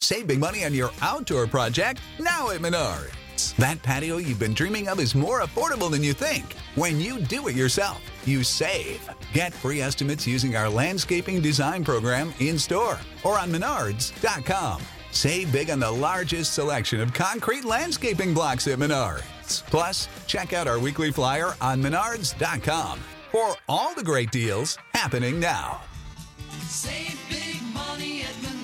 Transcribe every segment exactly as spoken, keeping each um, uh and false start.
Save big money on your outdoor project now at Menards. That patio you've been dreaming of is more affordable than you think. When you do it yourself, you save. Get free estimates using our landscaping design program in-store or on menards dot com. Save big on the largest selection of concrete landscaping blocks at Menards. Plus, check out our weekly flyer on menards dot com for all the great deals happening now. Save big money at Menards.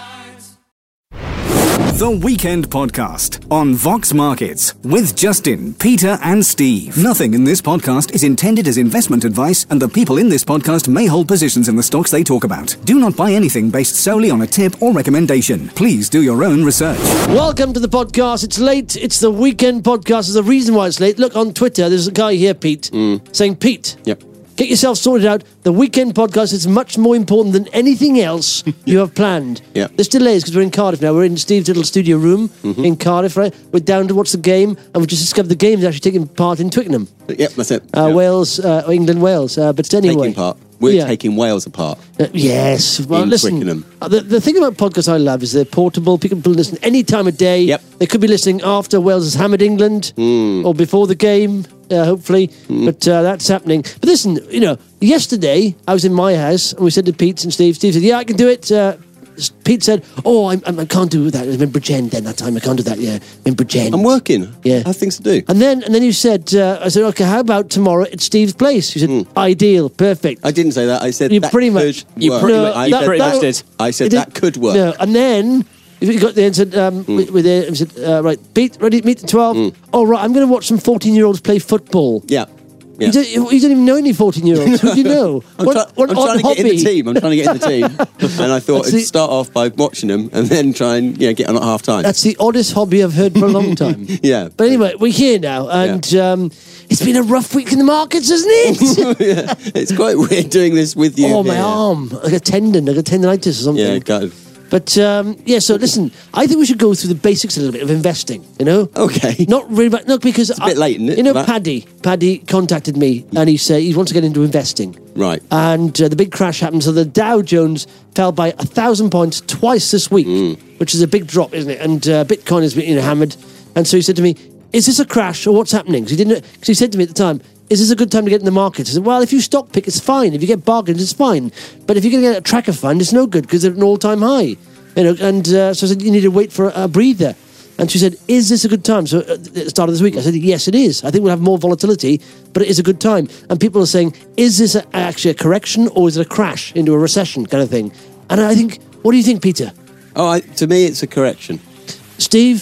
The Weekend Podcast on Vox Markets with Justin, Peter and Steve. Nothing in this podcast is intended as investment advice, and the people in this podcast may hold positions in the stocks they talk about. Do not buy anything based solely on a tip or recommendation. Please do your own research. Welcome to the podcast. It's late. It's the Weekend Podcast. There's a reason why it's late. Look, on Twitter, there's a guy here, Pete, mm. saying, Pete, yep. get yourself sorted out. The Weekend Podcast is much more important than anything else you have planned. Yeah. There's delays because we're in Cardiff now. We're in Steve's little studio room mm-hmm. in Cardiff, right? We're down to watch the game, and we've just discovered the game is actually taking part in Twickenham. Yep, that's it. Uh, yep. Wales, uh, England, Wales. Uh, but anyway. Taking part. We're yeah. taking Wales apart. Uh, yes. Well, in listen, Twickenham. uh, the, the thing about podcasts I love is they're portable. People can listen any time of day. Yep. They could be listening after Wales has hammered England mm. or before the game, uh, hopefully. Mm. But uh, that's happening. But listen, you know, yesterday I was in my house and we said to Pete and Steve, Steve said, yeah, I can do it. Uh, Pete said, oh, I, I can't do that. I'm in Bridgend then that time. I can't do that, yeah. I'm in Bridgend. I'm working. Yeah. I have things to do. And then and then you said, uh, I said, okay, how about tomorrow at Steve's place? You said, mm. ideal, perfect. I didn't say that. I said you that pretty could much, You work. pretty No, much, I that, said, that, that did. I said that could work. No, and then you got there and said, um, mm. with, with it, and said, uh, right, Pete, ready to meet at twelve? Mm. Oh, right, I'm going to watch some fourteen-year-olds play football. Yeah. Yeah. You, don't, you don't even know any fourteen-year-olds. Who do you know? I'm, what, try, what I'm trying to hobby? get in the team. I'm trying to get in the team. And I thought That's I'd the, start off by watching them and then try and you know, get on at half time. That's the oddest hobby I've heard for a long time. yeah. But anyway, we're here now, and yeah. um, it's been a rough week in the markets, hasn't it? yeah. It's quite weird doing this with you. Oh, my here. arm. Like a tendon, like a tendonitis or something. Yeah, go. But, um, yeah, so listen, I think we should go through the basics a little bit of investing, you know? Okay. Not really, but, no, because... It's a bit I, late, isn't it? You know, that? Paddy, Paddy contacted me, and he said he wants to get into investing. Right. And uh, the big crash happened, so the Dow Jones fell by a thousand points twice this week, mm. which is a big drop, isn't it? And uh, Bitcoin has been you know, hammered. And so he said to me, is this a crash, or what's happening? Because he, didn't, because he said to me at the time, is this a good time to get in the market? I said, well, if you stock pick, it's fine. If you get bargains, it's fine. But if you're going to get a tracker fund, it's no good, because they're at an all-time high. You know, and uh, so I said, you need to wait for a, a breather. And she said, is this a good time? So at the start of this week, I said, yes, it is. I think we'll have more volatility, but it is a good time. And people are saying, is this a, actually a correction or is it a crash into a recession kind of thing? And I think, what do you think, Peter? Oh, I, to me, it's a correction. Steve?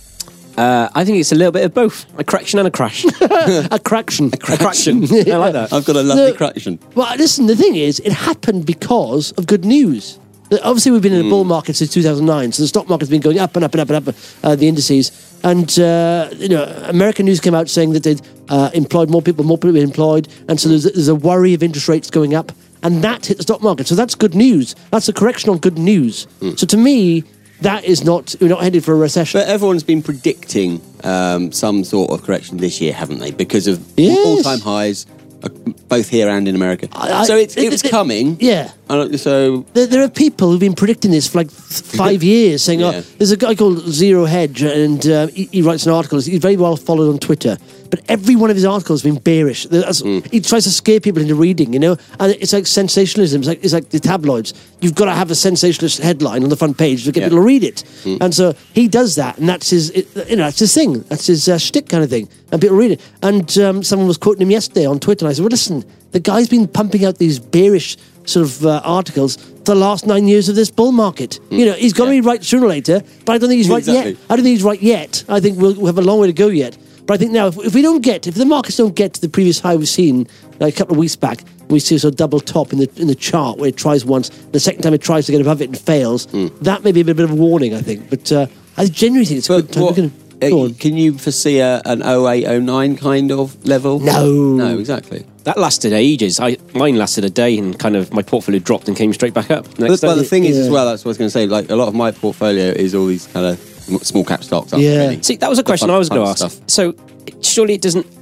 Uh, I think it's a little bit of both. A correction and a crash. a craction. A craction. I like that. I've got a lovely no, correction. Well, listen, the thing is, it happened because of good news. Obviously, we've been in a bull market since two thousand nine, so the stock market's been going up and up and up and up, uh, the indices. And, uh, you know, American news came out saying that they'd uh, employed more people, more people employed, and so there's, there's a worry of interest rates going up, and that hit the stock market. So that's good news. That's a correction on good news. Mm. So to me, that is not, we're not headed for a recession. But everyone's been predicting um, some sort of correction this year, haven't they? Because of yes. all-time highs, uh, both here and in America. I, I, so it, it, it was it, coming. Yeah. Uh, so there, there are people who've been predicting this for like five years, saying, yeah. oh, there's a guy called Zero Hedge, and uh, he, he writes an article. He's very well followed on Twitter. But every one of his articles has been bearish. Mm. He tries to scare people into reading, you know? And it's like sensationalism. It's like, it's like the tabloids. You've got to have a sensationalist headline on the front page to get yeah. people to read it. Mm. And so he does that, and that's his, it, you know, that's his thing. That's his uh, shtick kind of thing. And people read it. And um, someone was quoting him yesterday on Twitter, and I said, well, listen, the guy's been pumping out these bearish sort of uh, articles for the last nine years of this bull market. Mm. You know, he's got to yeah. be right sooner or later, but I don't think he's right exactly. yet. I don't think he's right yet. I think we'll, we'll have a long way to go yet. But I think now, if, if we don't get, if the markets don't get to the previous high we've seen like a couple of weeks back, we see a sort of double top in the in the chart where it tries once, the second time it tries to get above it and fails, mm. that may be a bit, bit of a warning, I think. But uh, I genuinely think it's a good time. What, gonna, uh, can you foresee a, an oh eight oh nine kind of level? No. No, exactly. That lasted ages. I Mine lasted a day and kind of my portfolio dropped and came straight back up. But, well, the thing yeah. is as well, that's what I was going to say, like a lot of my portfolio is all these kind of small cap stocks. Yeah. Really. See, that was a question fun, I was going to ask. Stuff. So, surely it doesn't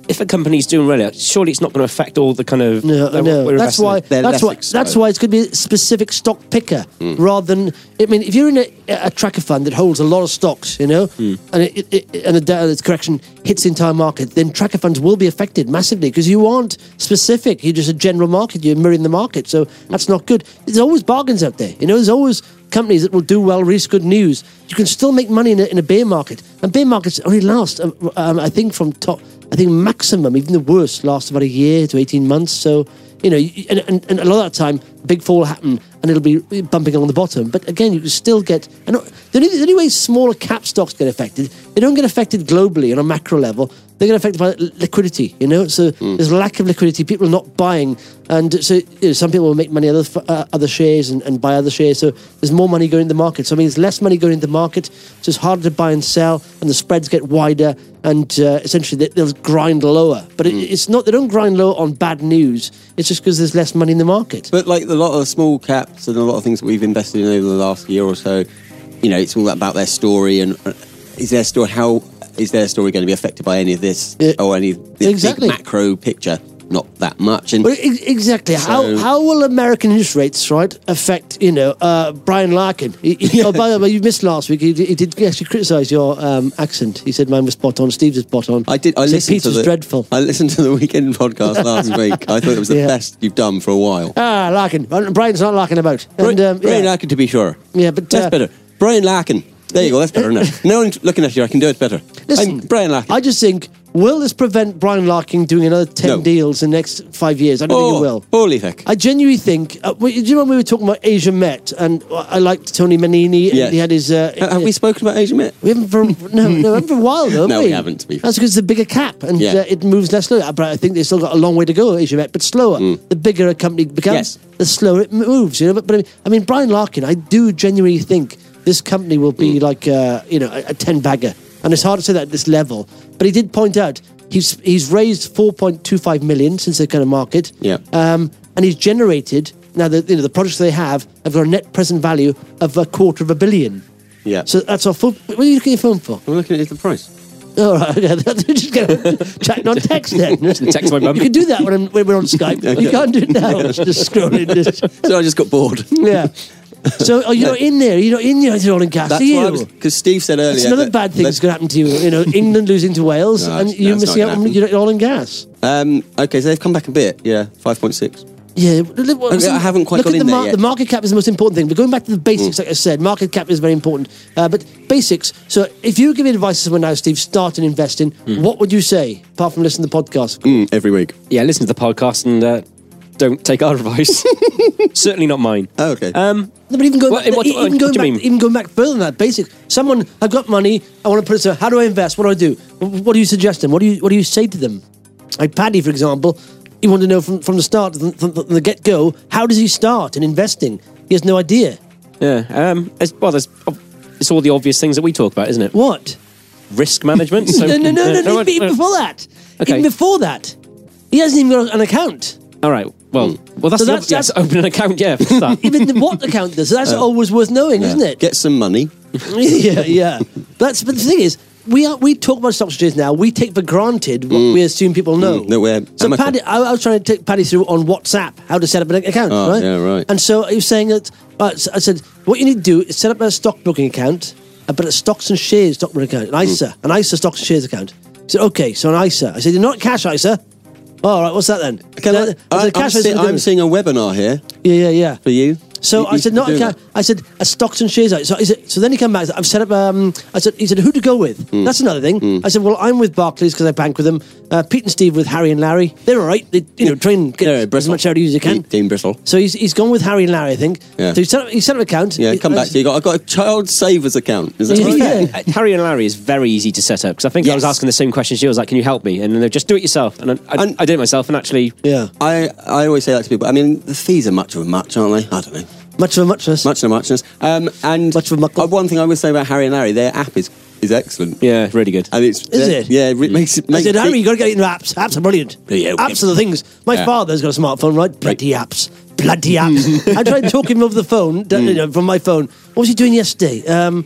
if a company's doing well, surely it's not going to affect all the kind of No, uh, no. we're That's investing why. in. They're That's less why. exposed. That's why it's going to be a specific stock picker rather than. I mean, if you're in a, a tracker fund that holds a lot of stocks, you know, and it, it, it, and a da- its correction hits the entire market, then tracker funds will be affected massively because you aren't specific. You're just a general market. You're mirroring the market, so that's not good. There's always bargains out there. You know, there's always companies that will do well, release good news. You can still make money in a, in a bear market, and bear markets only last, um, um, I think, from top. I think maximum, even the worst, lasts about a year to eighteen months. So, you know, you- and, and, and a lot of that time, big fall will happen and it'll be bumping along the bottom. But again, you can still get... And the only, the only way smaller cap stocks get affected, they don't get affected globally on a macro level. They get affected by li- liquidity, you know? So there's lack of liquidity, people are not buying. And so you know, some people will make money on other, f- uh, other shares and, and buy other shares. So there's more money going in the market. So I mean, there's less money going in the market. So it's harder to buy and sell and the spreads get wider. And uh, essentially they, they'll grind lower. But it, it's not, they don't grind lower on bad news. It's just because there's less money in the market. But like a lot of small caps and a lot of things that we've invested in over the last year or so, you know, it's all about their story and uh, is their story how is their story going to be affected by any of this Yeah, or any of this exactly. big macro picture? Not that much. And Well, e- exactly. how So- how will American interest rates, right, affect, you know, uh, Brian Larkin? He, he, oh, by the way, you missed last week. He, he did actually criticise your um, accent. He said mine was spot on, Steve's was spot on. I did. I He said listened Pete's to was the dreadful. I listened to the weekend podcast last week. I thought it was the Yeah. best you've done for a while. Ah, Larkin. Well, Brian's not Larkin about. And, Brian, um, Brian yeah. Larkin, to be sure. Yeah, but, that's uh, better. Brian Larkin. There you go. That's better. No, no one looking at you. I can do it better. Listen, I'm Brian Larkin. I just think, will this prevent Brian Larkin doing another ten No. deals in the next five years? I don't think it will. Holy heck. I genuinely think. Uh, well, do you remember we were talking about Asia Met, and I liked Tony Manini. Yes. And he had his. Uh, Ha- Have we spoken about Asia Met? We haven't for no, no, haven't for a while though. Have No, we? we haven't, to be fair. That's because it's a bigger cap and Yeah. uh, it moves less slowly. But I think they've still got a long way to go, Asia Met, but slower. The bigger a company becomes, Yes. the slower it moves. You know, but, but I, mean, I mean, Brian Larkin, I do genuinely think this company will be like uh, you know a, a ten bagger, and it's hard to say that at this level. But he did point out he's he's raised four point two five million since the kind of market. Yeah. Um, and he's generated now the you know the projects they have have got a net present value of a quarter of a billion. Yeah. So that's our full. What are you looking at your phone for? I'm looking at the price. All right, okay. Just get chatting on text then. Text my mum. You can do that when, I'm, when we're on Skype. You can't do it now. It's just scrolling. Just, So I just got bored. yeah. So are you not in there? You're not in the oil and gas, That's are you? why I was because Steve said earlier. That's another that- bad thing that- that's going to happen to you. You know, England losing to Wales No, and that's- you that's missing not out gonna on your oil and gas. Um, okay, so they've come back a bit. Yeah, five point six. Yeah, Okay, I haven't quite look got at in the, there yet. the market cap is the most important thing. But going back to the basics, Mm. like I said, market cap is very important. Uh, but basics. So if you give advice to someone now, Steve, starting investing, what would you say apart from listening to the podcast? Mm, every week. Yeah, listen to the podcast and uh, don't take our advice. Certainly not mine. Oh, okay. Um, No, but even going What- back, what- even what going do you back, mean? even going back further than that, basics. Someone, I've got money, I want to put it. So, how do I invest? What do I do? What do you suggest them? What do you What do you say to them? Like Paddy, for example, he wanted to know from, from the start, from, from the get go, how does he start in investing? He has no idea. yeah. Um, it's, well, there's, it's all the obvious things that we talk about, isn't it? What? Risk management. So, no, no, no, no, no, uh, even uh, before that. Okay. Even before that, he hasn't even got an account. All right. Well, well, that's, So the- that's- yes, that's- open an account. Yeah. for that. Even the what account does. So that's Uh, always worth knowing, isn't it? Get some money. yeah, yeah. That's but the thing is, we are we talk about stock exchanges now. We take for granted what we assume people know. Mm, that we're so amateur. Paddy, I, I was trying to take Paddy through on WhatsApp how to set up an account, Oh, right? yeah, right. And so he was saying that uh, so I said, what you need to do is set up a stockbroking account, uh, but a stocks and shares stockbroking account, an I S A, an I S A stocks and shares account. He said, okay, so an I S A. I said, you're not cash I S A. Oh, all right, what's that then? Can I, I said, I, I'm, cash I S A see- is I'm different. seeing a webinar here Yeah, yeah, yeah. for you. So You- I you said, should not be a doing ca- I said a stocks and shares. So, I said, so then he came back. I've set up. Um, I said, he said, who to go with? Hmm. That's another thing. I said, well, I'm with Barclays because I bank with them. Uh, Pete and Steve with Harry and Larry. They're all right. They, you know, try and get Yeah, as Bristol. much out of you as you can. Dean Bristol. So he's he's gone with Harry and Larry, I think. Yeah. So he set up, he set up an account. Yeah, He- come I back. was- You got. I got a child savers account. Is that Yeah, right? yeah. Uh, Harry and Larry is very easy to set up because I think I was Yes. asking the same question she was like, "Can you help me?" And then they're just do it yourself, and I, I, And- I did it myself, and actually, Yeah. I, I always say that to people. I mean, the fees are much of a much, aren't they? I don't know. Much of a muchness. Much of a muchness. Um, and Much of a muckle. uh, one thing I would say about Harry and Larry, their app is is excellent. yeah, really good. And it's Is it? Yeah, it makes it. I Makes said, it Harry, you got to get into apps. Apps are brilliant. Yeah, okay. Apps are the things. My Yeah. father's got a smartphone, right? Bloody apps. Bloody apps. I tried talking him over the phone, Mm. don't- you know, from my phone. What was he doing yesterday? Um,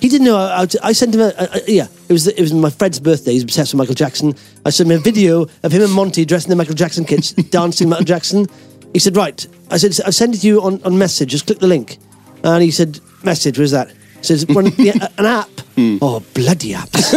He didn't know how to. I sent him a, a, a yeah. It was it was my friend's birthday. He's obsessed with Michael Jackson. I sent him a video of him and Monty dressed in the Michael Jackson kits, dancing Michael Jackson. He said, "Right." I said, "I've sent it to you on, on message. Just click the link." And he said, "Message. Where's that?" He says, "One, yeah, an app." Mm. Oh, bloody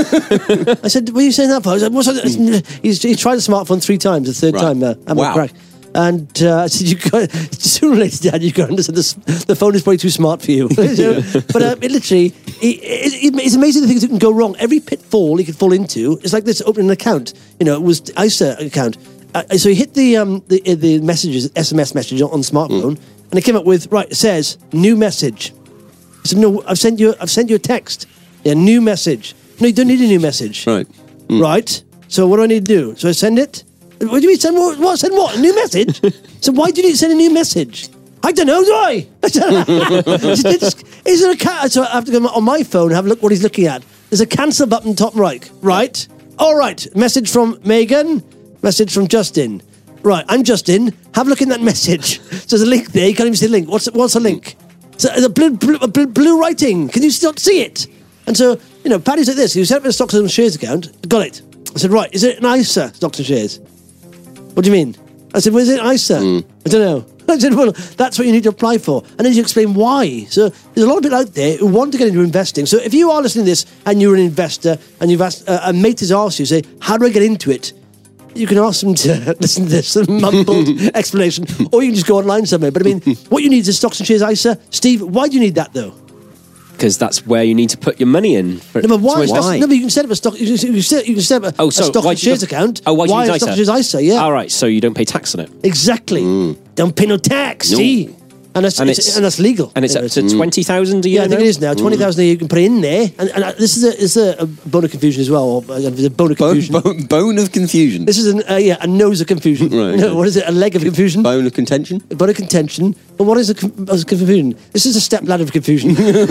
apps! I said, "What are you saying that for?" I said, "What's that?" Mm. He's, he tried the smartphone three times. The third right. time, uh, I'm wow. crack. And uh, I said, "You got sooner or later, Dad. You got to understand this. The phone is probably too smart for you." So, but uh, it literally, it, it, it's amazing the things that can go wrong. Every pitfall he could fall into. It's like this opening an account. You know, it was I S A account. Uh, so he hit the um the the messages S M S message on, on smartphone, mm. and it came up with right. It says new message. I said, "No, I've sent you. I've sent you a text. Yeah, new message. No, you don't need a new message. Right, mm. right. So what do I need to do? So I send it." What do you mean send what? What send what? A new message? So why do you need to send a new message? I don't know, do I? I don't know. Is there a cat? So I have to go on my phone and have a look what he's looking at. There's a cancel button top right. Right. All right. Message from Megan. Message from Justin. Right. I'm Justin. Have a look in that message. So there's a link there. You can't even see the link. What's what's the link? So the blue, blue, blue, blue writing. Can you still see it? And so you know, Paddy's like this. You set up a stocks and shares account. Got it. I said, right. Is it an I S A stocks and shares? What do you mean? I said, where's it I S A? Mm. I don't know. I said, well, that's what you need to apply for. And then you explain why. So there's a lot of people out there who want to get into investing. So if you are listening to this and you're an investor and you've asked, uh, a mate has asked you, say, how do I get into it? You can ask them to listen to this mumbled explanation, or you can just go online somewhere. But I mean, what you need is stocks and shares I S A. Steve, why do you need that though? Because that's where you need to put your money in. For, no, but why? why? No, but you can set up a stock. You can, you can set, you can set up a, oh, so a stock and shares account. Oh, why, why do you a need stock and shares I S A? Yeah. All right, so you don't pay tax on it. Exactly. Mm. Don't pay no tax. No. See. And that's, and, it's, it's, and that's legal. And it's up to mm. twenty thousand a year. Yeah, I think now? it is now. Twenty thousand mm. a year you can put in there. And, and uh, this is a, this is a, a bone of confusion as well. Or, uh, a bone of confusion. Bone, bone, bone of confusion. This is an, uh, yeah, a nose of confusion. Right. No, what is it? A leg of confusion. Bone of contention. A bone of contention. But what is a, con- a confusion? This is a step ladder of confusion.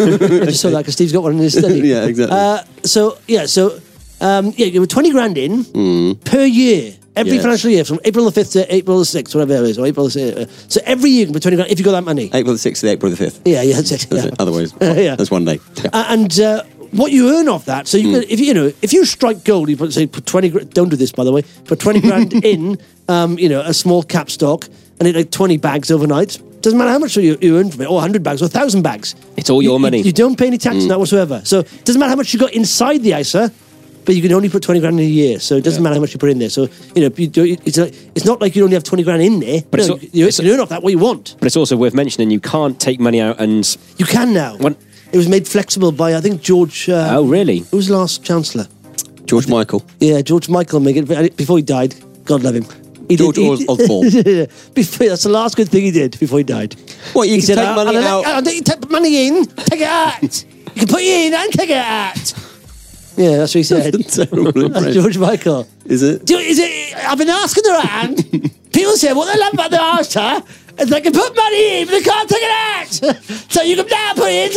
I just saw that because Steve's got one in his study. Yeah, exactly. Uh, so yeah, so um, yeah, you were twenty grand in mm. per year. Every Yes. financial year, from April the fifth to April the sixth, whatever it is, or April the sixth. So every year you can put twenty grand if you got that money. April the sixth to April the fifth. Yeah, yeah, that's it. That's Yeah. it. Otherwise, Yeah. that's one day. Yeah. Uh, and uh, what you earn off that, so you Mm. can, if you know, if you strike gold, you put say put twenty. gra- Don't do this, by the way. Put twenty grand in, um, you know, a small cap stock, and it like twenty bags overnight. Doesn't matter how much you, you earn from it, or hundred bags, or thousand bags. It's all your You- money. You, you don't pay any tax on that whatsoever. So it doesn't matter how much you got inside the I S A. But you can only put twenty grand in a year, so it doesn't Yeah. matter how much you put in there. So you know, you do, it's like, it's not like you only have twenty grand in there. But no, it's al- you, it's- you can earn off that what you want. But it's also worth mentioning you can't take money out and. You can now. When- It was made flexible by I think George. Uh, Oh, really? Who was the last chancellor? George Michael. Yeah, George Michael made it before he died. God love him. He George Os- Osborne. before, that's the last good thing he did before he died. What, you he can take "I'll- money I'll, out? I'll, I'll take money in, take it out. You can put it in and take it out. Yeah, that's what he said. That's a terrible That's impression. George Michael. Is it? Do, is it? I've been asking around. People say what they love about the I S A is they can put money in, but they can't take it out. So you can now put it in,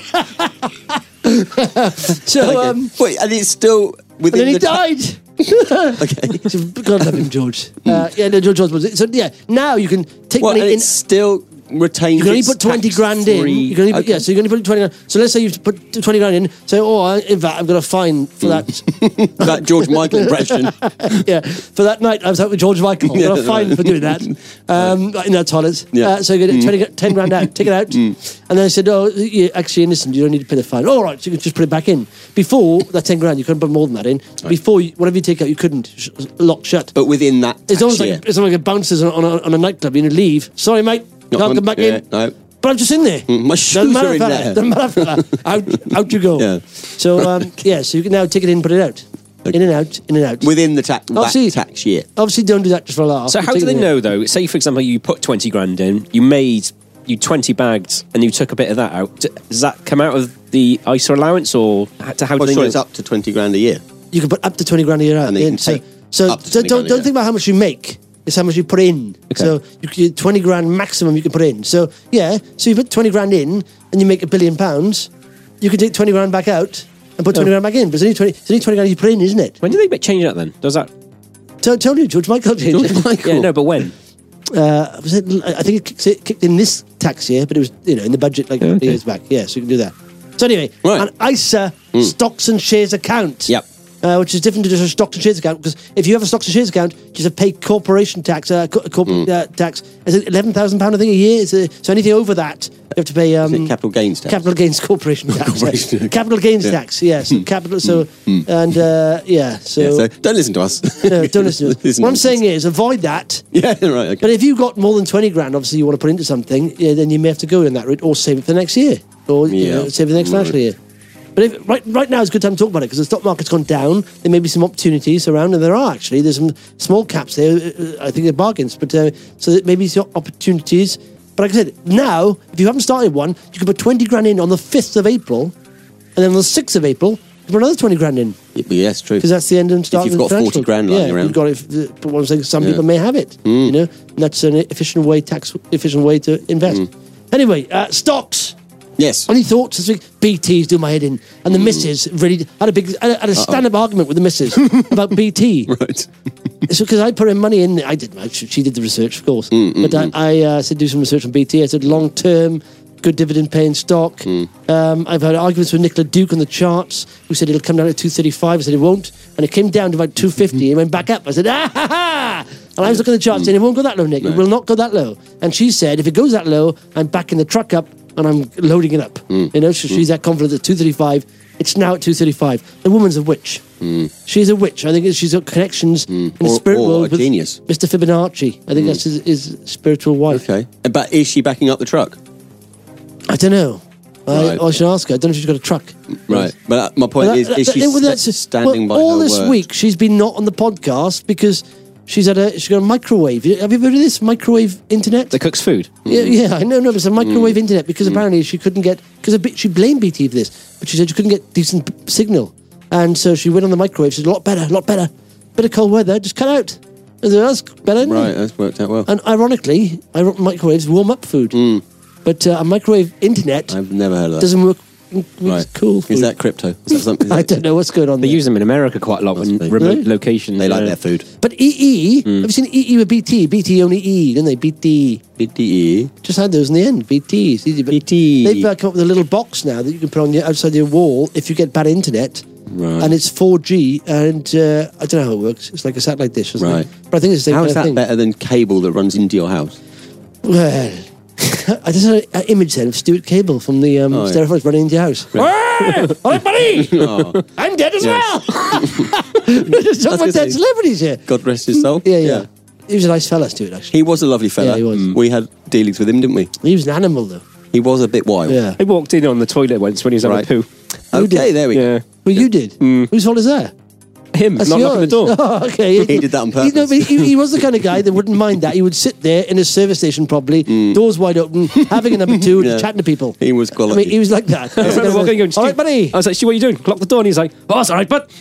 take it out. so, Okay. um, Wait, and it's still and within then he the ta- died. Okay. So, God love him, George. Uh, yeah, no, George Osborne. So yeah, now you can take Well, and money in. it's still retained. You can only its put twenty grand in. tax-free- You can only put, Okay. Yeah, so you can only put twenty grand. So let's say you've put twenty grand in. So, oh, I- in fact, I've got a fine for that. that George Michael impression. Yeah, for that night I was out with George Michael. I got a Yeah, fine right. for doing that. Um, in that toilet. Yeah. Uh, so you get twenty, ten grand out, take it out. And then I said, oh, you, actually, listen, you don't need to pay the fine. All right, so you can just put it back in. Before, that ten grand, you couldn't put more than that in. Before, you, whatever you take out, you couldn't. Sh- lock shut. But within that It's tax almost year. like it's almost like it bounces on, on, a, on a nightclub. You need to leave. Sorry, mate. Not Can't on- come back yeah, in. no. But I'm just in there. my Doesn't shoes matter, are in fella. there. Doesn't matter, fella. Out, out you go. Yeah. So um, yeah, so you can now take it in, put it out, in and out, in and out. Within the ta- that Obviously- tax year. Obviously, don't do that just for a laugh. So how Take do it they in. know though? Say for example, you put twenty grand in, you made you twenty bagged, and you took a bit of that out. D- Does that come out of the I S A allowance, or how, to, how do Well, they sure, know? it's up to twenty grand a year. You can put up to twenty grand a year out. And then you in. can So, take so, up to so twenty don't grand a don't year. think about how much you make. It's how much you put in. So you, you, twenty grand maximum you can put in. So yeah, so you put twenty grand in and you make a billion pounds. You can take twenty grand back out and put twenty Oh. grand back in. But it's only twenty. It's only twenty grand you put in, isn't it? When do they change that then? Does that? Tell, tell you, George Michael changed George it. Michael. Yeah, no, but when? Uh, was it, I think it kicked, it kicked in this tax year, but it was you know in the budget like Okay. years back. Yeah, so you can do that. So anyway, Right. an I S A stocks and shares account. Yep. Uh, which is different to just a stocks and shares account, because if you have a stocks and shares account, you just have to pay corporation tax. Uh, co- corporate uh, tax is it eleven thousand pound I think a year. Is it, so anything over that, you have to pay um, Is it capital gains tax? capital gains corporation tax. Corporation. yeah. Capital gains Yeah. tax. Yes, capital. So and uh, yeah, so, Yeah, so don't listen to us. no, don't listen. To Listen us. What I'm to saying is, avoid that. Yeah, right. Okay. But if you've got more than twenty grand, obviously you want to put into something, yeah, then you may have to go in that route, or save it for the next year, or you Yeah. know, save it for the next Right. financial year. But if, right, right now is a good time to talk about it, because the stock market's gone down. There may be some opportunities around, and there are actually. There's some small caps there. uh, I think they're bargains, but uh, so that maybe some opportunities. But like I said, now if you haven't started one, you can put twenty grand in on the fifth of April, and then on the sixth of April, you can put another twenty grand in, Yeah, yes, true. because that's the end and start. If of you've the got forty financial- grand yeah, lying around. you've got it. But what I'm saying, some Yeah. people may have it. You know, and that's an efficient way, tax efficient way to invest. Anyway, uh, stocks. Yes. Any thoughts this week? B T's do my head in, and the missus really had a big, I had a stand-up argument with the missus about B T. Right. It's because I put in money in. I did. I, she did the research, of course, but I, I uh, said do some research on B T. I said long-term, good dividend-paying stock. Um, I've had arguments with Nicola Duke on the charts, who said it'll come down to two thirty-five. I said it won't, and it came down to about two fifty. It went back up. I said ah ha ha, and I was looking at the charts saying it won't go that low, Nick. It will not go that low. And she said if it goes that low, I'm backing the truck up and I'm loading it up. You know, so she's that confident at two thirty-five. It's now at two thirty-five. The woman's a witch. She's a witch. I think she's got connections in the Or- spirit or world a with genius. Mister Fibonacci. I think that's his, his spiritual wife. Okay. But is she backing up the truck? I don't know. Right. I, I should ask her. I don't know if she's got a truck. Right. But uh, my point Well, is, that- is that- she well, that's- st- standing well, by all her this word? week she's been not on the podcast because she's had a she's got a microwave. Have you heard of this microwave internet? That cooks food. Yeah, yeah, I know, no, but it's a microwave Mm. internet because apparently she couldn't get because a bit she blamed B T for this, but she said she couldn't get decent p- signal, and so she went on the microwave. She said a lot better, a lot better, bit of cold weather, just cut out. And so that's better, isn't Right, it? that's worked out well. And ironically, ir- microwaves warm up food, Mm. but uh, a microwave internet I've never heard of that. doesn't work. With Right. cool food. Is that crypto? Is that something? I don't know what's going on They there. use them in America quite a lot Must in be. remote Really? locations. They like yeah. their food. But E E, Mm. have you seen E E with B T? B T only E, didn't they? B T. B T E. Just had those in the end. B T. It's easy, but B T. They've uh, come up with a little box now that you can put on your outside your wall if you get bad internet. Right. And it's four G, and uh, I don't know how it works. It's like a satellite dish, isn't Right. it? But I think it's the same How kind is of that thing. better than cable that runs into your house? Well, I just had an image then of Stuart Cable from the um, Oh, yeah. Stereophonics running into your house. All right, buddy! Oh, I'm dead as Yes. well! We're just talking I was about gonna dead say- celebrities here. God rest his soul. Yeah, yeah, He was a nice fella, Stuart, actually. He was a lovely fella. Yeah, he was. Mm. We had dealings with him, didn't we? He was an animal, though. He was a bit wild. Yeah. I walked in on the toilet once when he was having Right. a poo. Okay, there we go. Yeah. Well, you did. Whose fault is that? Him, That's not knocking the yours. door. Oh, okay. He did that on He, no, purpose. but he, he was the kind of guy that wouldn't mind that. He would sit there in his service station probably, doors wide open, having a number two, Yeah. just chatting to people. He was I quality. mean, he was like that. I remember walking in, All right, buddy. I was like, "Stu, what are you doing?" Lock the door, and he's like, "Oh, it's all right, bud."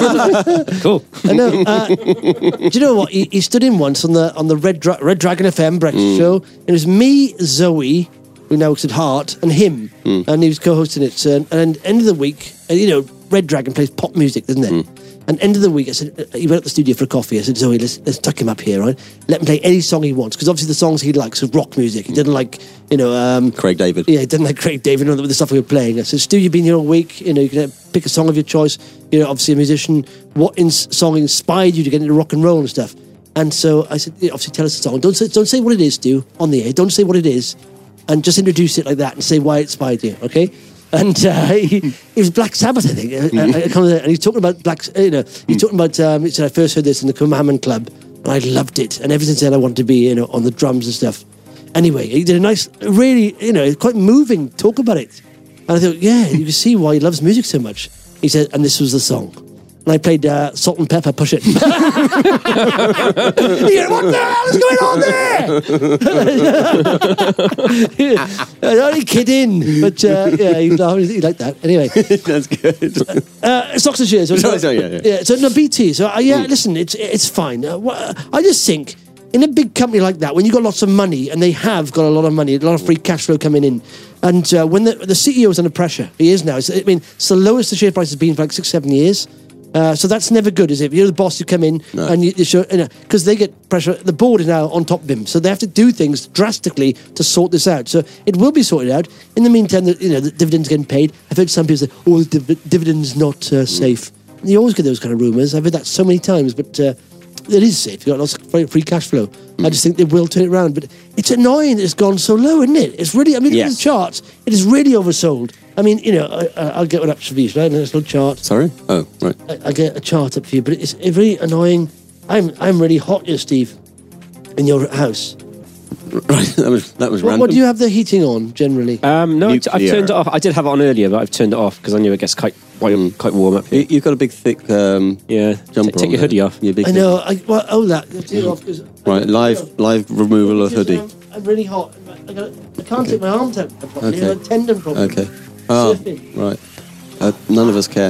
Cool. I know. Uh, do you know what? He, he stood in once on the on the Red Dra- Red Dragon F M breakfast show. It was me, Zoe, who now works at Heart, and him, and he was co-hosting it. And, and end of the week, and, you know, Red Dragon plays pop music, doesn't it? And end of the week, I said, uh, he went up the studio for a coffee. I said, Zoe, let's let's tuck him up here, right? Let him play any song he wants, because obviously the songs he likes are rock music. He didn't like, you know, um, Craig David. yeah, he didn't like Craig David and all the stuff we were playing. I said, Stu, you've been here all week. You know, you can uh, pick a song of your choice. You're obviously a musician. What in- song inspired you to get into rock and roll and stuff? And so I said, yeah, obviously, tell us the song. Don't say, don't say what it is, Stu, on the air. Don't say what it is, and just introduce it like that and say why it inspired you. Okay? And uh, he, it was Black Sabbath, I think. Uh, uh, I can't remember, and he's talking about Black. uh, You know, he's talking about. Um, he said, I first heard this in the Commandment Club, and I loved it. And ever since then, I wanted to be, you know, on the drums and stuff. Anyway, he did a nice, really, you know, quite moving talk about it. And I thought, yeah, you can see why he loves music so much. He said, and this was the song. And I played uh, Salt and Pepper, Push It. He went, what the hell is going on there? I'm only kidding. But uh, yeah, he, he liked that. Anyway, That's good. uh, stocks and shares. Sorry, sorry, yeah, yeah. So no, B T. So uh, yeah, listen, it's it's fine. Uh, wha- I just think in a big company like that, when you've got lots of money, and they have got a lot of money, a lot of free cash flow coming in, and uh, when the, the C E O is under pressure, he is now. It's, I mean, it's the lowest the share price has been for like six, seven years. Uh, so that's never good, is it? If you're the boss, you come in No. and you, you show, you know, because they get pressure. The board is now on top of him, so they have to do things drastically to sort this out. So it will be sorted out. In the meantime, the, you know, the dividends getting paid. I've heard some people say, "Oh, the div- dividend's not uh, safe." And you always get those kind of rumours. I've heard that so many times, but uh, it is safe. You've got lots of free free cash flow. I just think they will turn it around. But it's annoying that it's gone so low, isn't it? It's really, I mean, look at Yes. the charts. It is really oversold. I mean, you know, I, I- I'll get one up for you, right? There's no chart. Sorry? Oh, right. I, I get a chart up for you, but it's, it's really annoying. I'm I'm really hot here, Steve, in your house. Right, that was, that was What, random. what do you have the heating on generally? Um, no, I- I've Nuclear. turned it off. I did have it on earlier, but I've turned it off because I knew it gets quite quite, quite warm up here. You, you've got a big, thick um, Yeah, jumper take, take on your there. hoodie off. Your big I know. I well, oh, that. Take it off 'cause- Right, live live removal of Because hoodie. I'm, I'm really hot. I, got, I can't take my arms out properly. Okay. I have a tendon problem. Okay. Oh, Surfing. right. Uh, none of us care.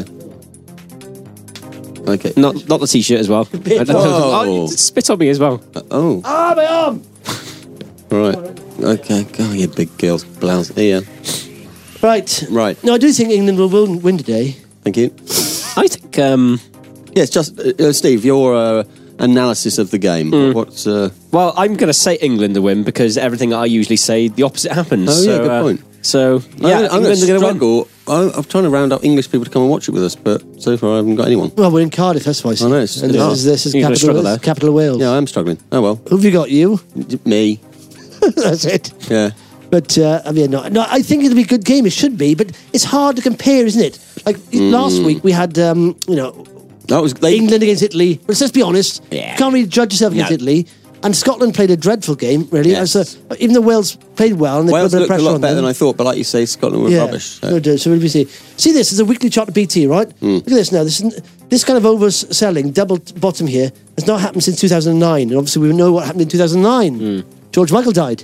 Okay. Not not the t-shirt as well. I don't know. Whoa. Oh, spit on me as well. Uh, oh, Ah, my arm! right. Okay. Go, you big girl's blouse. Here. Right. Right. No, I do think England will win, win today. Thank you. I think um, Yes, just uh, uh, Steve, your uh, analysis of the game. Mm. What's uh, well, I'm going to say England to win because everything I usually say, the opposite happens. Oh, yeah, so, good uh, point. So yeah, I'm, I'm going England to are going to win. struggle. I'm, I'm trying to round up English people to come and watch it with us, but so far I haven't got anyone. Well, we're in Cardiff, that's why. I know, it's- and it's hard. this is, this is You're gonna capital, struggle this is there. capital of Wales. Yeah, I am struggling. Oh well, Who have you got? You? me. That's it. Yeah. But uh, I mean, no, no, I think it'll be a good game. It should be, but it's hard to compare, isn't it? Like Mm. last week, we had um, you know That was they, England against Italy. But let's be honest, Yeah. you can't really judge yourself against No. Italy. And Scotland played a dreadful game, really. Yes. And so, even though Wales played well and they Wales put a bit of looked a pressure lot on better them, than I thought, but like you say, Scotland were rubbish. So. No, do. So what do we see? See this? It's a weekly chart to B T, right? Hmm. Look at this now. This is, this kind of overselling, double t- bottom here, has not happened since two thousand nine. And obviously, we know what happened in two thousand nine. Hmm. George Michael died.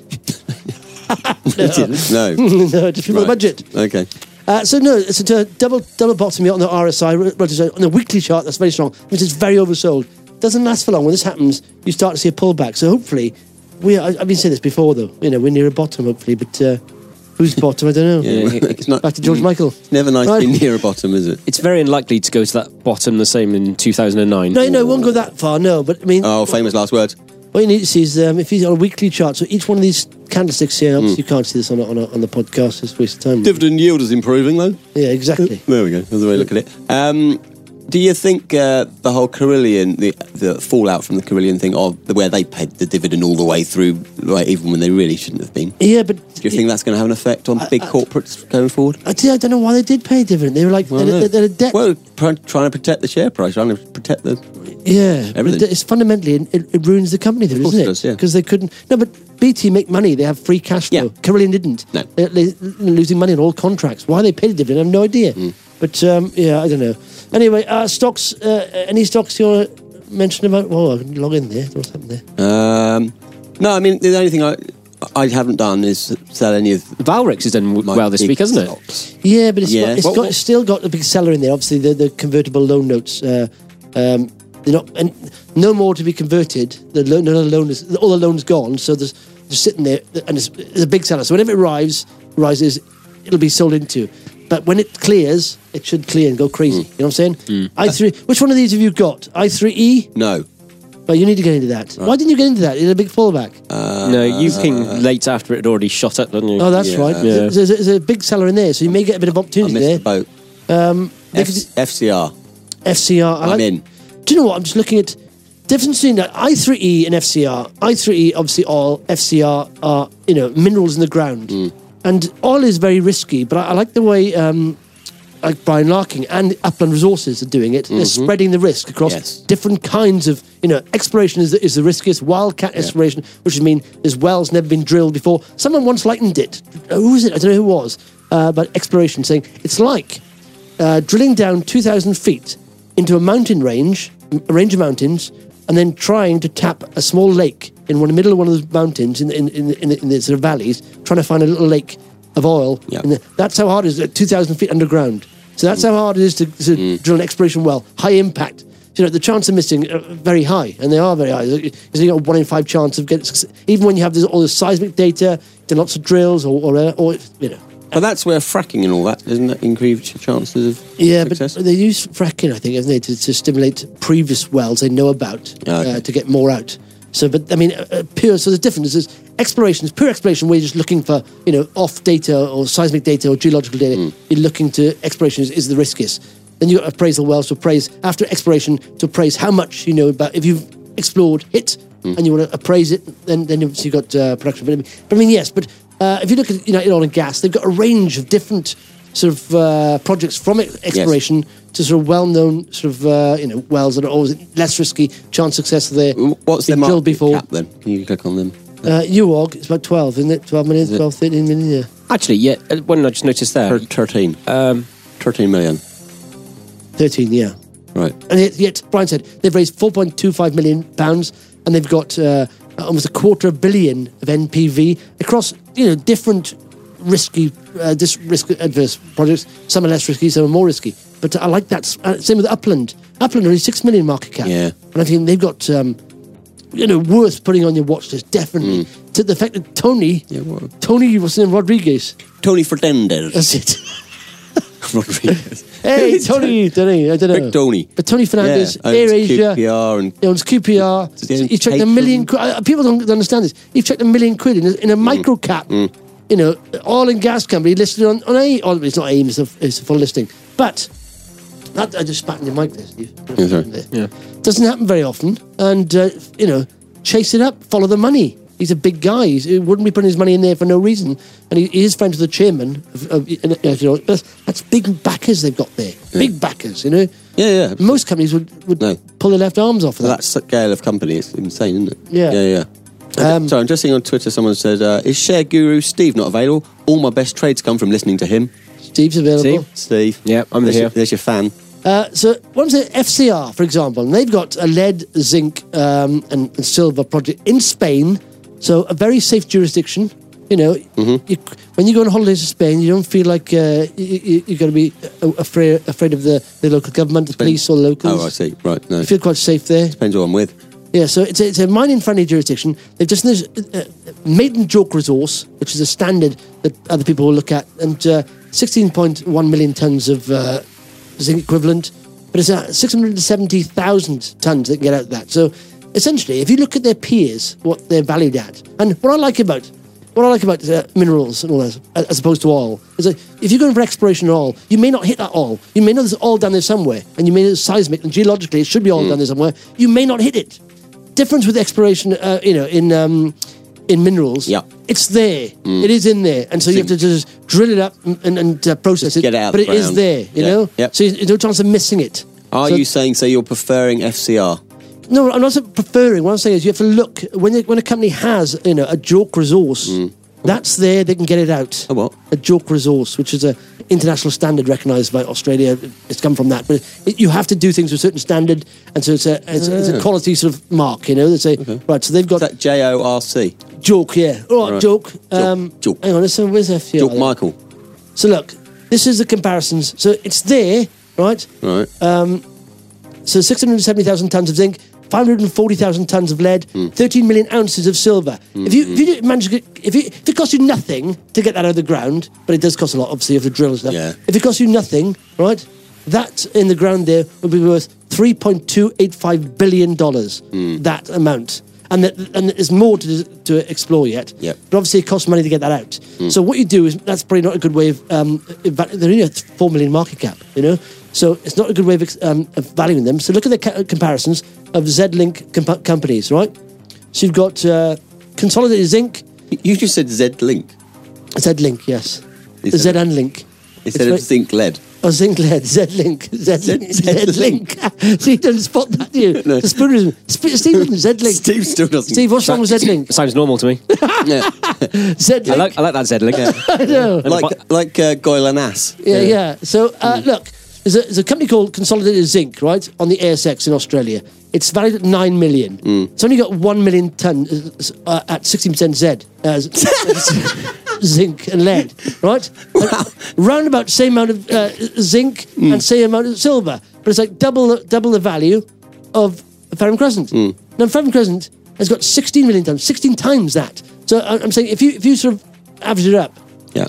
No. no, just before the Right. budget. Okay. Uh, so no, it's a double double bottom here on the R S I, relative- on the weekly chart. That's very strong, which is very oversold. Doesn't last for long. When this happens, you start to see a pullback. So hopefully, we. I, I've been saying this before, though. You know, we're near a bottom, hopefully. But uh, who's bottom? I don't know. Yeah, it's not Back to George Michael. It's never nice Right. being near a bottom, is it? It's very unlikely to go to that bottom the same in two thousand nine. No, no, it won't go that far. No, but I mean, Oh, famous last words. what you need to see is um, if he's on a weekly chart. So each one of these candlesticks here. Hmm. Obviously, you can't see this on a, on, a, on the podcast. It's a waste of time. Dividend yield is improving, though. Yeah, exactly. There we go. That's the way to look at it. Um, do you think uh, the whole Carillion, the, the fallout from the Carillion thing, of the, where they paid the dividend all the way through, like, even when they really shouldn't have been, do Yeah, but you think that's going to have an effect on big corporates going forward? I, tell you, I don't know why they did pay dividend. They were like Well, they're, no. they're, they're a debt. Well, trying, trying to protect the share price, trying to protect the. Yeah, Everything. but it's fundamentally it, it ruins the company, though, course isn't it it? does, yeah. Because they couldn't. No, but B T make money. They have free cash flow. Yeah. Carillion didn't. No. They're, they're losing money on all contracts. Why they paid a dividend, I have no idea. Mm. But um, yeah, I don't know. Anyway, uh, stocks. Uh, any stocks you want to mention about? Well, I can log in there. What's happened there? Um, no, I mean, the only thing I I haven't done is sell any of Valrix has done w- my well this big week, hasn't it? stocks. Yeah, but it's, Yeah. got, it's, What- got, what- it's still got a big seller in there. Obviously, the, the convertible loan notes. Uh, um, they're not, and no more to be converted. The loan, no, the loan is all the loan's gone. So there's just sitting there, and it's, it's a big seller. So whenever it arrives, rises, it'll be sold into. But when it clears, it should clear and go crazy. You know what I'm saying? I three. Which one of these have you got? I three E. No. Well, you need to get into that. Why didn't you get into that? It's a big fallback. no, you came late after it had already shot up, didn't you? oh, that's yeah. right. Yeah. There's, there's, there's a big seller in there, so you may get a bit of I opportunity missed there. the boat. Um, they F- could- F C R. F C R. I I'm like, in. Do you know what? I'm just looking at difference between that I three E and F C R. I three E obviously oil. F C R are you know minerals in the ground, Mm. and oil is very risky. But I, I like the way um, like Brian Larking and Upland Resources are doing it. They're spreading the risk across Yes. different kinds of you know exploration is the, is the riskiest. Wildcat exploration, which would mean there's wells never been drilled before. Someone once likened it. Who was it? I don't know who it was. Uh, but exploration, saying it's like uh, drilling down two thousand feet into a mountain range, a range of mountains, and then trying to tap a small lake in one, the middle of one of those mountains in in in, in, the, in the sort of valleys, trying to find a little lake of oil. Yeah. And the, that's how hard it is at two thousand feet underground. So that's how hard it is to, to drill an exploration well, high impact. You know, the chance of missing are very high, and they are very high. So you got a one in five chance of getting, even when you have this, all the seismic data, done lots of drills, or or, uh, or you know. But that's where fracking and all that, doesn't that increase your chances of Yeah, success? but they use fracking, I think, haven't they, to, to stimulate previous wells they know about Oh, okay. uh, to get more out. So, but I mean, uh, uh, pure. So there's difference. There's exploration. There's pure exploration where you're just looking for, you know, off data or seismic data or geological data. Mm. You're looking to exploration is, is the riskiest. Then you have got appraisal wells to appraise after exploration to appraise how much you know about. If you've explored it Mm. and you want to appraise it, then then you've you've got uh, production. But I, mean, but I mean, yes. But uh, if you look at United Oil and Gas, they've got a range of different sort of uh, projects from ex- exploration to sort of well-known sort of uh, you know wells that are always less risky, chance success there. What's their been drilled market before. cap then? Can you click on them? Uh, U O G, it's about twelve, isn't it? twelve million, it? twelve, thirteen million, yeah. Actually, yeah, uh, one I just noticed there. Thir- thirteen. Um, thirteen million. thirteen, yeah. Right. And yet, yet, Brian said, they've raised four point two five million pounds and they've got uh, almost a quarter of a billion of N P V across, you know, different risky, uh, dis- risk-adverse projects. Some are less risky, some are more risky. But I like that. Uh, same with Upland. Upland only six million market cap. Yeah. And I think they've got, um, you know, worth putting on your watch list, definitely. To the fact that Tony, Yeah, what? Tony was in Rodriguez. Tony Fernandez. That's it. Rodriguez. Hey, Tony, Tony, I don't know. Big Tony. But Tony Fernandez, Yeah, Air owns Asia, Q P R and he owns Q P R. Does he own He's checked a Cape million and- quid. uh, People don't understand this. He's checked a million quid in a, in a micro cap, you know, oil and gas company listed on, on A. Oh, it's not AIM, it's a, it's a full listing. But, that, I just spat in your mic there, Steve. Yeah, sorry. There. Yeah. Doesn't happen very often. And, uh, you know, chase it up, follow the money. He's a big guy. He's, he wouldn't be putting his money in there for no reason. And he, he is friends with the chairman. Of, of, you know, that's, that's big backers they've got there. Big backers, you know. Yeah, yeah. Most companies would, would No. pull their left arms off of So that. that scale of company is insane, isn't it? Yeah. Yeah, yeah. Um, Sorry, I'm just seeing on Twitter someone said, uh, is Share Guru Steve not available? All my best trades come from listening to him. Steve's available. Steve. Yeah, I'm there's here. Your, there's your fan. Uh, so, what was it? F C R, for example, and they've got a lead, zinc, um, and, and silver project in Spain. So, a very safe jurisdiction. You know, Mm-hmm. you, when you go on holidays to Spain, you don't feel like uh, you, you, you're going to be afraid afraid of the, the local government, the police, or the locals. Oh, I see. Right, no. You feel quite safe there. Depends who I'm with. Yeah, so it's a, it's a mining-friendly jurisdiction. They've just uh, uh, maiden JORC resource, which is a standard that other people will look at, and uh, sixteen point one million tonnes of uh, zinc equivalent, but it's uh, six hundred seventy thousand tonnes they can get out of that. So essentially, if you look at their peers, what they're valued at, and what I like about what I like about uh, minerals and all that, as opposed to oil, is that if you're going for exploration oil, you may not hit that oil. You may know there's oil down there somewhere, and you may know it's seismic, and geologically it should be oil down there somewhere. You may not hit it. Difference with exploration, uh, you know, in um, in minerals, Yeah. it's there. It is in there, and so you have to just drill it up and, and, and uh, process Just it. get it out but of the it is ground. there, you Yeah. know. Yep. So there's no chance of missing it. Are So- you saying so you're preferring F C R? No, I'm not preferring. What I'm saying is you have to look when you, when a company has you know a JORC resource. That's there. They can get it out. A what? A JORC resource, which is a international standard recognised by Australia. It's come from that, but it, you have to do things to a certain standard, and so it's a it's, a, it's a quality sort of mark. You know, they say right. So they've got Is that J O R C? JORC, yeah. All right, Right. JORC. Um, JORC. Hang on, let's see, where's F C R? Jock Michael. So look, this is the comparisons. So it's there, right? Right. So six hundred seventy thousand tonnes of zinc, five hundred forty thousand tonnes of lead, thirteen million ounces of silver. If you if you didn't manage to get, if it, if it cost you nothing to get that out of the ground, but it does cost a lot, obviously, if the drill and stuff. Yeah. If it costs you nothing, right, that in the ground there would be worth three point two eight five billion dollars. That amount. And, that, and there's more to, to explore yet. Yep. But obviously it costs money to get that out. So what you do is, that's probably not a good way of, um, eva- they're only a four million market cap, you know? So it's not a good way of, ex- um, of valuing them. So look at the ca- comparisons of Z-Link comp- companies, right? So you've got uh, Consolidated Zinc, You just said Z-Link Z-Link, yes. Is Z it- and Link. instead It's of zinc lead. Oh, zinc lead, Z-Link, Z-Link, Z-Link. Z-Link. So you don't spot that, do you? No. The spoonerism. Sp- Steve, Z-Link. Steve still doesn't. Steve, what's wrong with Z-Link? Sounds normal to me. Yeah. Z-Link. I like I like that Z-Link. I know. like like uh, Goyle Ass. Yeah, yeah. So, uh, look, there's a, there's a company called Consolidated Zinc, right, on the A S X in Australia. It's valued at nine million. It's only got one million ton uh, at sixteen percent Z, uh, zinc and lead, right? Wow. Round about same amount of uh, zinc and same amount of silver, but it's like double double the value of Ferrum Crescent. Now, Ferrum Crescent has got sixteen million tons, sixteen times that. So I- I'm saying if you if you sort of average it up, Yeah.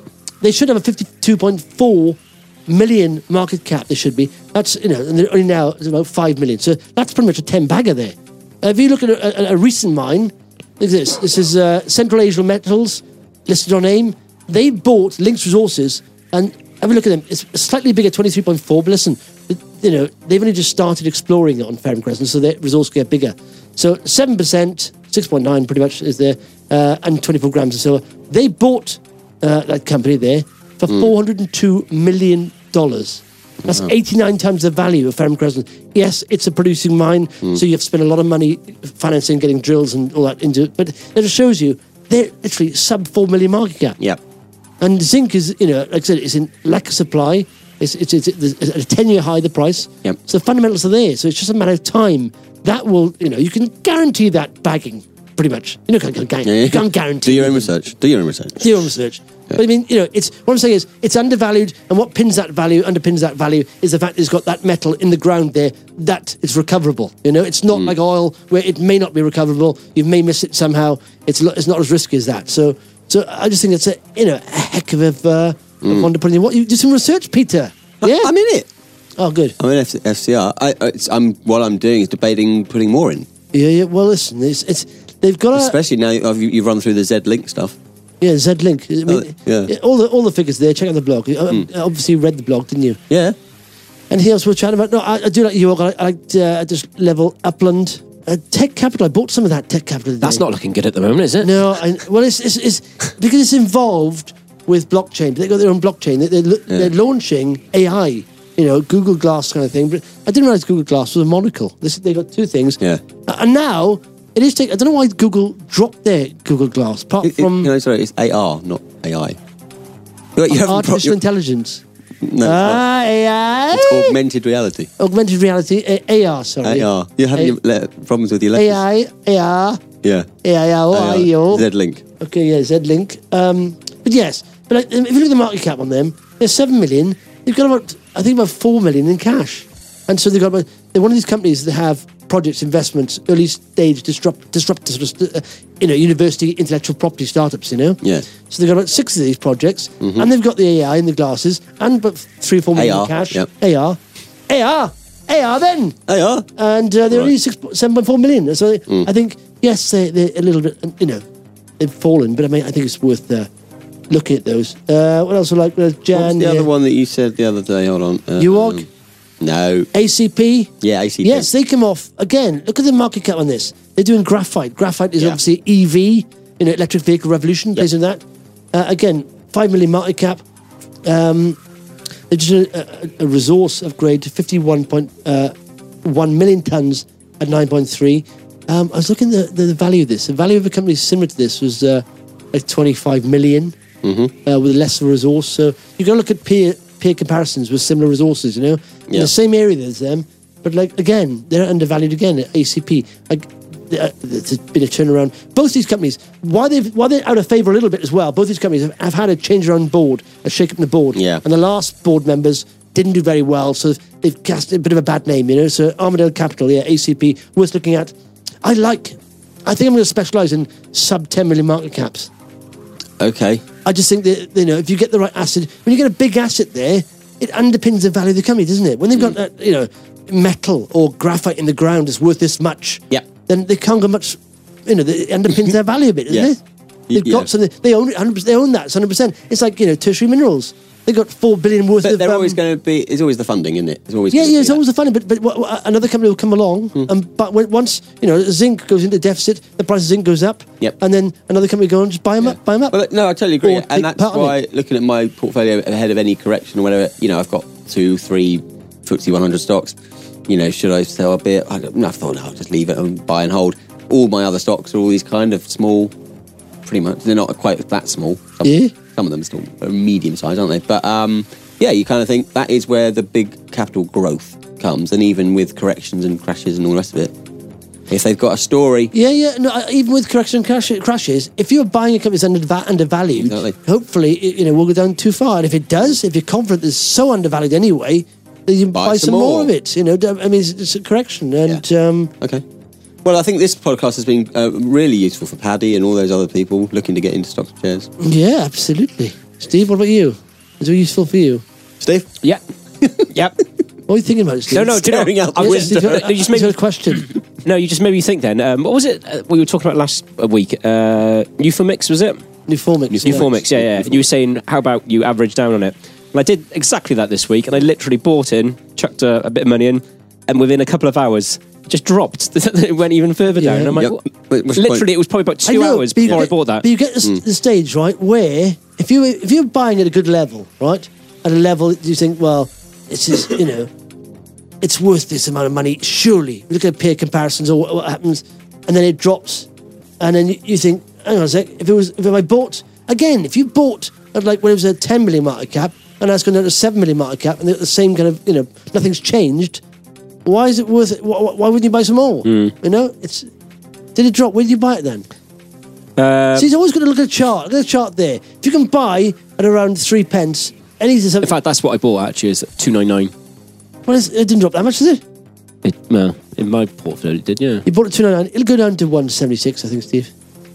they should have a fifty-two point four million market cap. They should be. That's, you know, and they're only now it's about five million. So that's pretty much a ten bagger there. Uh, if you look at a, a, a recent mine, look at this. This is uh, Central Asian Metals, listed on AIM. They bought Lynx Resources, and have a look at them. It's slightly bigger, twenty-three point four. But listen, you know, they've only just started exploring it on Ferrum Crescent, so their resource get bigger. So seven percent, six point nine pretty much is there, uh, and twenty-four grams of silver. They bought uh, that company there for mm. four hundred two million dollars. That's wow. eighty-nine times the value of Ferrum Crescent. Yes, it's a producing mine, mm. so you have to spend a lot of money financing, getting drills and all that into it. But it just shows you they're literally sub four million market cap. Yeah. And zinc is, you know, like I said, it's in lack of supply. It's, it's, it's, it's at a ten-year high, the price. Yep. So the fundamentals are there. So it's just a matter of time. That will, you know, you can guarantee that bagging, pretty much. You know, can't, can't, yeah, yeah. you can't guarantee. Do your own research. Do your own research. Do your own research. Yeah. But I mean, you know, it's what I'm saying is it's undervalued, and what pins that value, underpins that value, is the fact that it's got that metal in the ground there that is recoverable. You know, it's not mm. like oil where it may not be recoverable. You may miss it somehow. It's it's not as risky as that. So, so I just think it's a you know a heck of a uh, mm. one to put in. What you do some research, Peter? Yeah, I'm in it. Oh, good. I'm in F- FCR. I, it's, I'm what I'm doing is debating putting more in. Yeah, yeah. Well, listen, it's, it's they've got a, especially now you've, you've run through the Z-Link stuff. Yeah, Z-Link. I mean, oh, yeah. all the all the figures there. Check out the blog. Mm. Obviously, you read the blog, didn't you? Yeah. Anything else we're chatting about? No, I, I do like York. I, I like uh, just level Upland. Uh, Tech Capital. I bought some of that Tech Capital. That's not looking good at the moment, is it? No. I, well, it's, it's it's because it's involved with blockchain. They've got their own blockchain. They, they're, yeah. they're launching A I. You know, Google Glass kind of thing. But I didn't realize Google Glass was a monocle. This, they got two things. Yeah. Uh, and now it is. Take, I don't know why Google dropped their Google Glass. Apart it, from it, no, sorry, it's A R, not A I. You haven't artificial pro- intelligence. No, ah, A I. It's augmented reality. Augmented reality. A- AR. Sorry. A R. You're having a- le- problems with your letters. A I. A R. Yeah. A I. O I O. Z-Link. Okay. Yeah. Z-Link. Um. But yes. But like, if you look at the market cap on them, they're seven million. They've got about, I think, about four million in cash, and so they've got about. They're one of these companies that have projects, investments, early stage disrupt, disrupt, uh, you know, university intellectual property startups. You know. Yeah. So they've got about six of these projects, mm-hmm. and they've got the A I and the glasses, and about three, four million A R, in cash. Yep. A R, A R, A R. Then A R, and uh, they're right. only six, seven point four million. So mm. I think yes, they, they're a little bit, you know, they've fallen, but I mean, I think it's worth. Uh, Looking at those. Uh, what else would I like? Uh, Jan, What's the yeah. other one that you said the other day? Hold on. Uh, U O G? Um, no. A C P? Yeah, A C P. Yes, they come off. Again, look at the market cap on this. They're doing graphite. Graphite is yeah. obviously E V, you know, electric vehicle revolution, yep. based on that. Uh, again, five million market cap. Um, they did a, a, a resource upgrade to fifty-one point one million tonnes at nine point three. Um, I was looking at the, the value of this. The value of a company similar to this was uh, like twenty-five million. Mm-hmm. Uh, with less of a resource, so you got to look at peer peer comparisons with similar resources. You know, in yeah. the same area as them, but like again, they're undervalued again at A C P. Like, uh, there's been a turnaround. Both these companies, why they why they're out of favour a little bit as well. Both these companies have, have had a change around board, a shake up in the board. Yeah. And the last board members didn't do very well, so they've cast a bit of a bad name. You know, so Armadale Capital, yeah, A C P, worth looking at. I like. I think I'm going to specialise in sub ten million market caps. Okay. I just think that, you know, if you get the right asset, when you get a big asset there, it underpins the value of the company, doesn't it? When they've got, mm. uh, you know, metal or graphite in the ground is worth this much, yeah. then they can't go much, you know, it underpins their value a bit, doesn't yeah. it? They've yeah. got something, they own it, one hundred percent, they own that, one hundred percent. It's like, you know, tertiary minerals. They've got four billion worth but of... they're um, always going to be... It's always the funding, isn't it? It's always yeah, yeah, it's that. always the funding, but, but what, what, another company will come along, mm. and but when, once, you know, zinc goes into deficit, the price of zinc goes up, yep. and then another company will go and just buy them yeah. up, buy them up. Well, no, I totally agree, or and that's why, looking at my portfolio ahead of any correction or whatever, you know, I've got two, three F T S E one hundred stocks, you know, should I sell a bit? I, don't, I thought, no, I'll just leave it and buy and hold. All my other stocks are all these kind of small, pretty much, they're not quite that small. Some, yeah. some of them are still medium size, aren't they? But, um... yeah, you kind of think that is where the big capital growth comes, and even with corrections and crashes and all the rest of it, if they've got a story... Yeah, yeah, no, even with correction and crash, crashes, if you're buying a company that's under, undervalued, exactly. hopefully, it, you know, we'll go down too far. And if it does, if you're confident it's so undervalued anyway, then you buy, buy some, some more. more of it. You know, I mean, it's, it's a correction. And yeah. um, okay. Well, I think this podcast has been uh, really useful for Paddy and all those other people looking to get into stocks and shares. Yeah, absolutely. Steve, what about you? Is it useful for you? Steve? Yeah. Yep. What are you thinking about, Steve? No, no, do you know, Staring out the I was- Yes, window. Steve, you just uh, made is there me- a question. No, you just made me think then. Um, what was it uh, we were talking about last uh, week? Uh, Euphomics, was it? Nuformix. Euphomics, yeah, yeah. You were saying, how about you average down on it? And I did exactly that this week, and I literally bought in, chucked a, a bit of money in, and within a couple of hours, it just dropped. It went even further down. Yeah. And I'm like, Yep. what? Wait, what's the literally, point? it was probably about I two know, hours but you before I get- bought that. But you get the, the stage, right, where if, you, if you're buying at a good level, right, at a level that you think, well, this is, you know, it's worth this amount of money, surely. You look at peer comparisons or what, what happens, and then it drops, and then you, you think, hang on a sec, if it was, if I bought, again, if you bought at like when it was a ten million market cap, and now it's gone down to seven million market cap, and they're the same kind of, you know, nothing's changed, why is it worth it? Why, why wouldn't you buy some more? Mm. You know, it's, did it drop? Where did you buy it then? Uh, See, he's always got to look at a chart. Look at the chart there. If you can buy at around three pence, anything. in fact, that's what I bought actually, is two ninety-nine. Well, it's- it didn't drop that much, did it? It, well, in my portfolio, it did, yeah. You bought it two ninety-nine. It'll go down to one seventy-six, I think, Steve.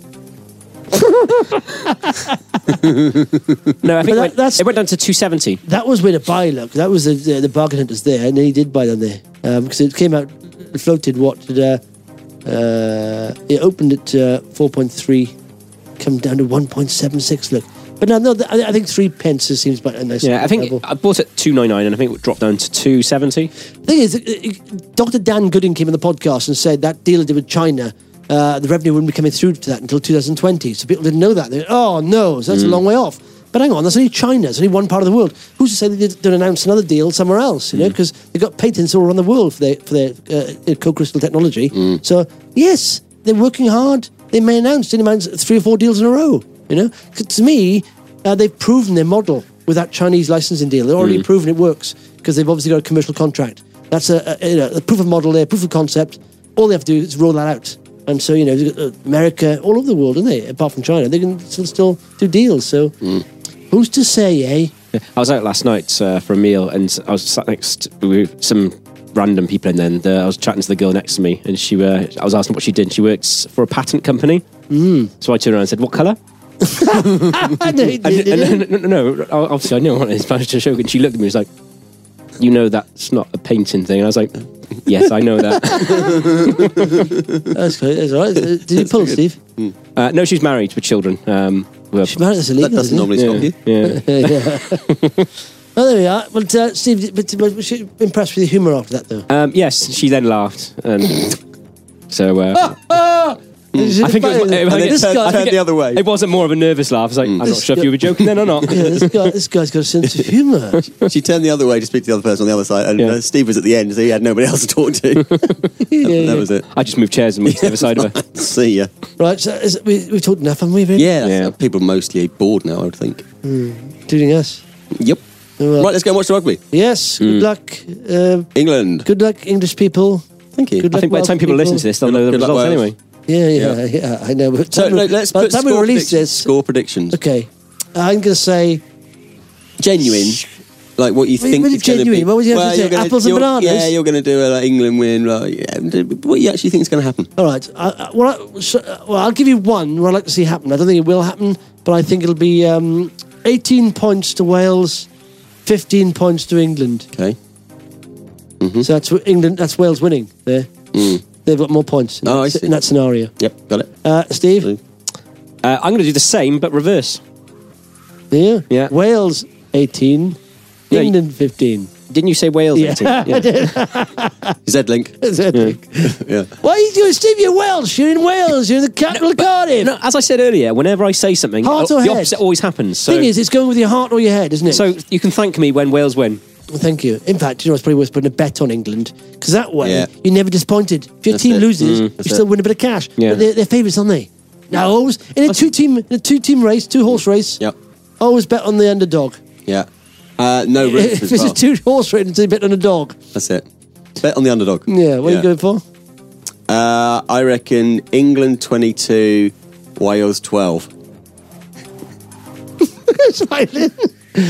No, I think that- it, went, that's- it went down to two seventy. That was where to buy, look. That was the, the, the bargain hunters there, and then he did buy them there um, because it came out, it floated. What did uh, uh, it opened at uh, four point three, come down to one point seven six. Look, but no, no, I, I think three pence seems quite a nice. Yeah, I think level. I bought it at two ninety-nine, and I think it dropped down to two seventy. thing is, Doctor Dan Gooding came on the podcast and said that deal he did with China, uh, the revenue wouldn't be coming through to that until two thousand twenty. So people didn't know that. They went, oh no, so that's a long way off. But hang on, that's only China. It's only one part of the world. Who's to say they did, don't announce another deal somewhere else? You know, because they've got patents all around the world for their for their uh, co-crystal technology. So yes, they're working hard. They may announce, they announce three or four deals in a row. You know, 'cause to me, uh, they've proven their model with that Chinese licensing deal. They've already proven it works because they've obviously got a commercial contract. That's a, a, you know, a proof of model there, proof of concept. All they have to do is roll that out. And so, you know, you've got, uh, America, all over the world, don't they? Apart from China, they can still, still do deals. So who's to say, eh? I was out last night uh, for a meal, and I was sat next with some random people, and then the, I was chatting to the girl next to me, and she, uh, I was asking what she did. And she works for a patent company. Mm. So I turned around and said, "What colour?" I know he And, did, and, didn't he? no, no, no, obviously I know what it is, but I was just joking. She looked at me and was like, "You know that's not a painting thing." And I was like, "Yes, I know that." That's good. That's all right. Uh, Did you pull, Steve? uh, no, she's married with children. Um, who are- She's married, that's illegal. That doesn't isn't it? normally stop you. yeah. yeah. Oh, there we are. But uh, Steve, but, but was she impressed with the humour after that, though? Um, yes, she then laughed, and so uh, I think it was, I think this it- guy, I think turned the other way. It wasn't more of a nervous laugh. I was like, I'm not This sure if guy- you were joking then or not. yeah, this guy, this guy's got a sense of humour. She turned the other way to speak to the other person on the other side, and Yeah. uh, Steve was at the end, so he had nobody else to talk to. yeah, that yeah. was it. I just moved chairs and moved to the other side of her. See ya. Right, so is, we, we've talked enough, haven't we? Really? Yeah, that's- Yeah. uh, people are mostly bored now, I would think. Including us. Yep. Well, Right, let's go and watch the rugby. Yes, good luck. Uh, England. good luck, English people. Thank you. Good I think by the Welsh time people listen to this, they'll know the Good luck, results Wales. anyway. Yeah, yeah, Yeah. yeah, I know. But So time no, we- let's by put the time we score release predictions. this, Score predictions. okay, I'm going to say Genuine. Like what you What- think what it's is going to be. genuine? What would you have to say? you're gonna- Apples and you're- bananas? Yeah, you're going to do a like, England win. Like, yeah, what you actually think is going to happen? all right. I, I, well, I, so, uh, well, I'll give you one where I'd like to see happen. I don't think it will happen, but I think it'll be um, eighteen points to Wales, fifteen points to England. Okay. So that's wh- England. That's Wales winning there. They've got more points in, Oh, that, I see. in that scenario. Yep, got it. Uh, Steve? See. Uh, I'm going to do the same, but reverse. Yeah? Yeah. Wales, eighteen. Yeah, England, fifteen. Didn't you say Wales? Yeah. eighteen? Yeah. Z-Link. Yeah. Why are you doing, Steve? You're Welsh. You're in Wales. You're in the capital of Cardiff. No, as I said earlier, whenever I say something, Heart uh, or the head? opposite always happens. So, Thing is, it's going with your heart or your head, isn't it? so you can thank me when Wales win. Well, thank you. In fact, you know, it's probably worth putting a bet on England because that way Yeah. you're never disappointed. If your That's team it. loses, you That's still it. win a bit of cash. Yeah. But they're, they're favourites, aren't they? No, always in a two-team, in a two-team race, two-horse race. Yep. Always bet on the underdog. Yeah. Uh, no If risk as it's well. a two-horse race, it's a bet on a dog. That's it. Bet on the underdog. Yeah. What are you going for? Uh, I reckon England twenty-two, Wales twelve. Smiling.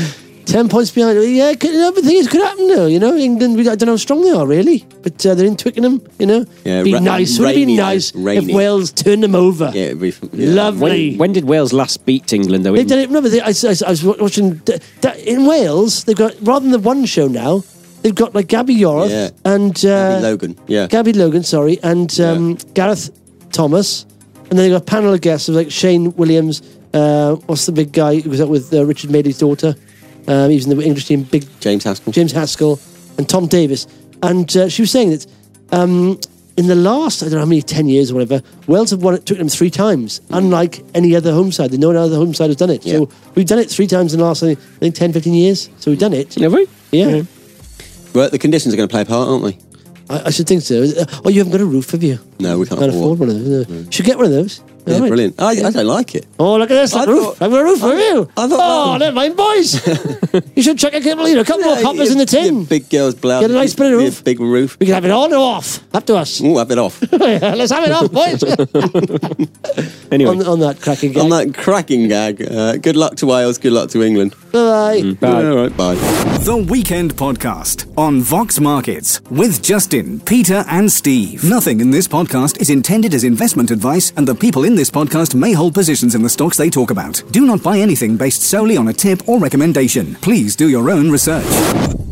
Ten points behind. Yeah, could, you know, but the thing is, could happen though. You know, England. We, I don't know how strong they are really, but uh, they're in Twickenham. You know, Yeah, be ra- nice. Would it be rainy, nice rainy. if Wales turned them over? Yeah, it'd be, yeah. Lovely. When, when did Wales last beat England, though? They've done it. Remember, they, I, I, I was watching that in Wales. They've got rather than the one show now. They've got like Gabby Yoroth Yeah. and uh, Gabby Logan, yeah. Gabby Logan, sorry, and um, Gareth Thomas, and then they've got a panel of guests of like Shane Williams. Uh, what's the big guy who was out with uh, Richard Madeley's daughter? Um, he was in the English team. Big James Haskell. James Haskell and Tom Davis, and uh, she was saying that um, in the last I don't know how many ten years or whatever, Wales have won it Twickenham three times, unlike any other home side. No other home side has done it. Yeah. So we've done it three times in the last I think ten, fifteen years. So we've done it. Have we? Yeah. Well, the conditions are going to play a part, aren't they? I, I should think so. Uh, Oh, you haven't got a roof, have you? No, we can't Can't afford afford one of those. No. Should get one of those. Yeah, All right. brilliant. I, I don't like it. Oh, look at this. I Look, roof. thought- I've got a roof for you. I thought Oh, that- never mind, boys. You should chuck a couple, you know, a couple more Yeah, hoppers yeah, in the tin. yeah, big girls blouse. Get a nice bit of yeah, roof. Big roof. We can have it on or off. Up to us. Ooh, have it off. Let's have it off, boys. Anyway. on, on that cracking gag. On that cracking gag, uh, good luck to Wales, good luck to England. Bye. Bye. All right, bye. The Weekend Podcast on Vox Markets with Justin, Peter, and Steve. Nothing in this podcast is intended as investment advice, and the people in this podcast may hold positions in the stocks they talk about. Do not buy anything based solely on a tip or recommendation. Please do your own research.